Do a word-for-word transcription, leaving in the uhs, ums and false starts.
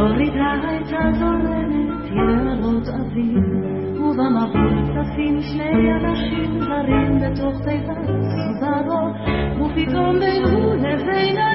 פלורידה הייתה זורמת יערות אוויר, ובמבול צפים שני אנשים זרים בתוך תיבת צווארו, ופתאום בינו לבין